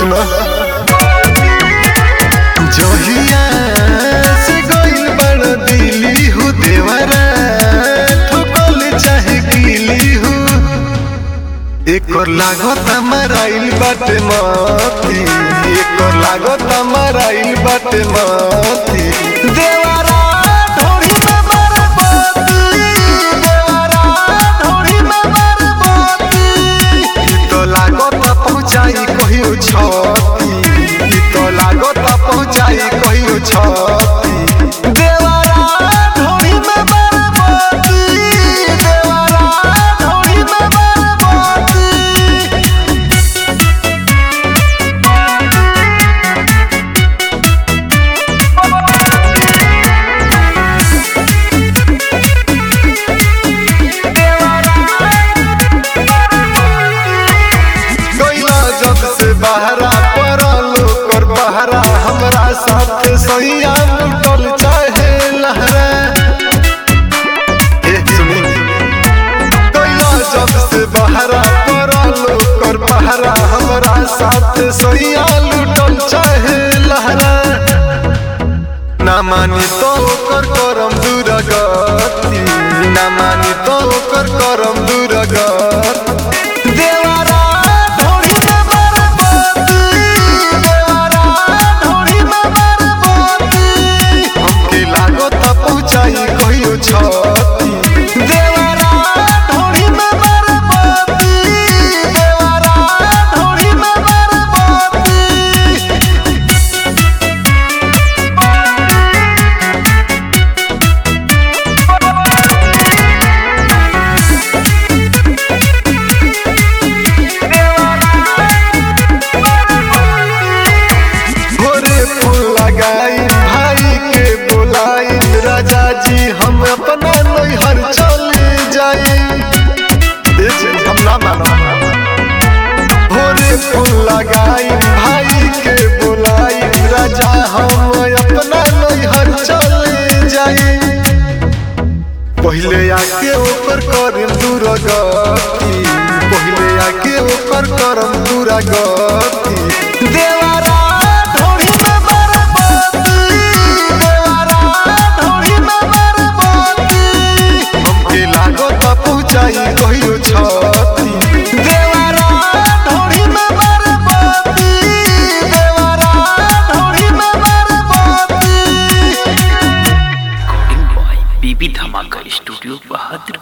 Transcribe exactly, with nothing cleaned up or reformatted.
सुना जोहिया से गइल बड़ दिली हूँ देवरा ठोकल चाहे गिली हूँ एक और लागत मराइल बाटे माती एक और लागत मराइल बाटे माती देवरा ढोरी में मारे बाती देवरा ढोरी में मारे बाती तो लागत पहुँचाई कहियो छती तो लागत पहुँचाई कहियो छती देवरा ढोरी में मारे बाती देवरा ढोरी में मारे बाती जब से बहरा पड़ल कर बहरा हमरा साथ सैया लुटल चाहे लहरा कैला जब से बहरा पड़ल कर बहरा हमरा साथ सैया लुटल चाहे लहरा ना मानी तो कर करम दुर्गति ना मानी तो कर करम दुर्गति देवरा पहुँचाई कहियो छती देवरा ढोरी में मारे बाती देवरा ढोरी में मारे बाती भोरे फूल लगाई भाई के बोलाई राजा जी हम अपना नैहर चले जाए हम ना मानो भोरे फूल लगाई भाई के बोलाई राजा हम अपना नैहर चले जाए पहले आके ऊपर करम दुर्गति पहले आके ऊपर करम दुर्गति देवरा ढोरी में मारे बाती देवरा ढोरी में मारे बाती हमके लागत पहुँचाई कहियो छती देवरा ढोरी में मारे बाती देवरा ढोरी में मारे बाती रिकॉर्डिंग बॉय बीबी धमाका स्टूडियो बहादुर।